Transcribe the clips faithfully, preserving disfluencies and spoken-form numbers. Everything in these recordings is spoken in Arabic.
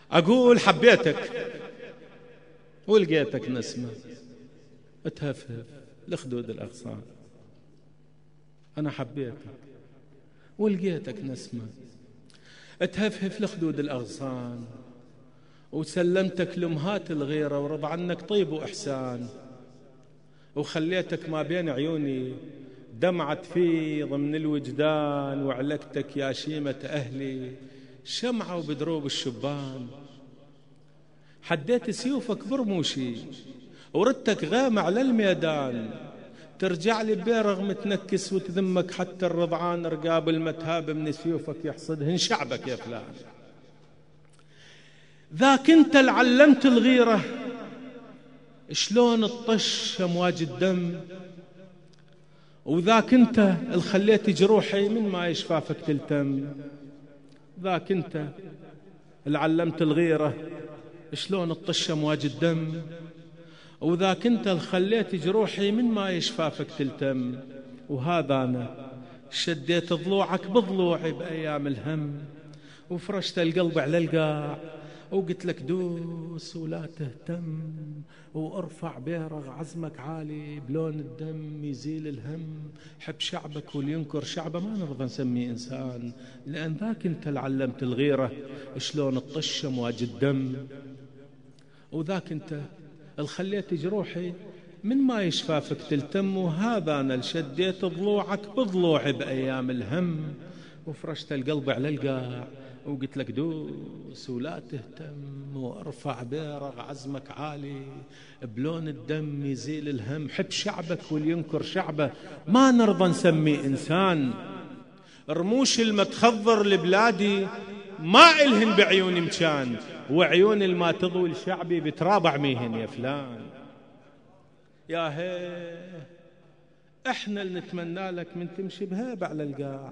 أقول حبيتك ولقيتك نسمة تهفهف لخدود الأغصان. أنا حبيتك ولقيتك نسمة تهفهف لخدود الأغصان، وسلمتك لمهات الغيرة ورضى عنك طيب وإحسان، وخليتك ما بين عيوني دمعة فيض من الوجدان، وعلقتك يا شيمة أهلي شمعة وبدروب الشبان. حديت سيوفك برموشي وردتك غامع على الميدان، ترجع لي بيرغ متنكس وتذمك حتى الرضعان، رقاب المتهاب من سيوفك يحصدهن شعبك يا فلان. ذاك انت اللي علمت الغيرة شلون تطش امواج الدم، وذاك انت اللي خليت جروحي من ما يشفافك تلتم. ذاك انت اللي علمت الغيرة شلون تطش امواج الدم، وذاك انت اللي خليت جروحي من ما يشفافك تلتم. وهذا انا شديت ضلوعك بضلوعي بايام الهم، وفرشت القلب على القاع وقلت لك دوس ولا تهتم، وارفع بيرغ عزمك عالي بلون الدم يزيل الهم. حب شعبك والينكر شعبه ما نرضى نسميه إنسان، لأن ذاك انت اللي علمت الغيرة شلون تطش امواج الدم، وذاك انت اللي خليت جروحي من ما يشفافك تلتم. وهذا أنا اللي شديت ضلوعك بضلوعي بأيام الهم، وفرشت القلب على القاع وقلت لك دوس ولا تهتم، وارفع بيرغ عزمك عالي بلون الدم يزيل الهم. حب شعبك والينكر شعبه ما نرضى نسميه إنسان. رموش المتخضر لبلادي ما إلهن بعيوني مكان، وعيون الما تضوي لشعبي بترابع ميهن يا فلان. يا هي احنا اللي نتمنى لك من تمشي بهيبة على القاع،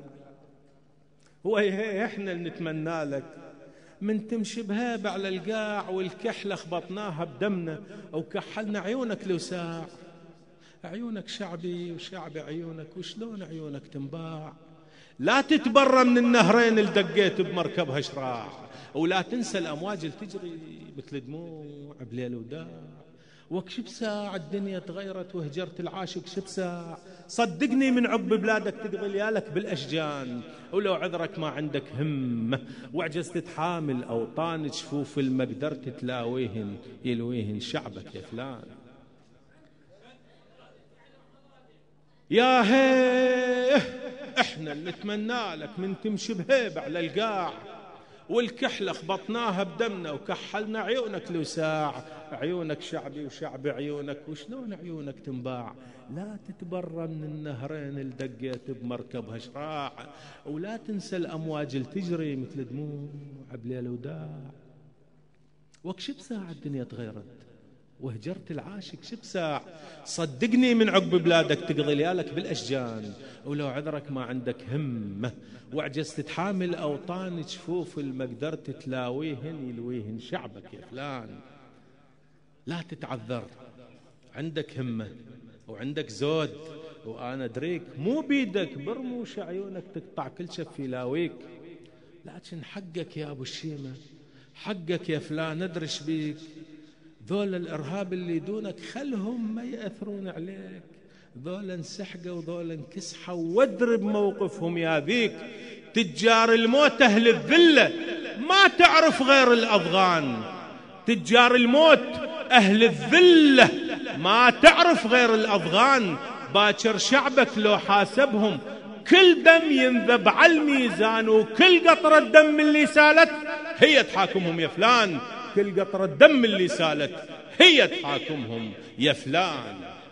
وهي احنا اللي نتمنى لك من تمشي بهيبة على القاع، والكحلة خبطناها بدمنا وكحلنا عيونك لوساع. عيونك شعبي وشعبي عيونك، وشلون عيونك تنباع. لا تتبرى من النهرين اللي دقيت بمركبها شراع، ولا تنسى الأمواج اللي تجري مثل دموع بليل وداع. وكش بساعة الدنيا تغيرت وهجرت العاشق شبساع، صدقني من عقب بلادك تقضي ليالك بالأشجان، ولو عذرك ما عندك همة وعجزت تحامل أوطان جفوف المقدر تتلاويهن يلويهن شعبك يا فلان. يا هيه احنا اللي نتمنى لك من تمشي بهيبة على القاع، والكحلة خبطناها بدمنا وكحلنا عيونك لوساع. عيونك شعبي وشعبي عيونك، وشلون عيونك تنباع. لا تتبرى من النهرين اللي دقيت بمركبها شراع، ولا تنسى الأمواج اللي تجري مثل دموع بليل وداع. وكش بساعة الدنيا تغيرت وهجرت العاشق شبساع، صدقني من عقب بلادك تقضي ليالك بالأشجان، ولو عذرك ما عندك همة وعجزت تحامل أوطان جفوف المقدر تتلاويهن يلويهن شعبك يا فلان. لا تتعذر، عندك همة وعندك زود، وأنا أدريك مو بيدك برموش عيونك تقطع كل شف يلاويك. لكن حقك يا أبو الشيمة، حقك يا فلان، ندرش بيك. ذول الإرهاب اللي دونك خلهم ما يأثرون عليك، ذول انسحقوا وذول انكسحوا وادرب موقفهم يا ذيك. تجار الموت أهل الذلة ما تعرف غير الأضغان، تجار الموت أهل الذلة ما تعرف غير الأضغان. باكر شعبك لو حاسبهم كل دم ينذب على الميزان، وكل قطرة دم اللي سالت هي تحاكمهم يا فلان. كل قطرة دم اللي سالت هي تحاكمهم يا فلان.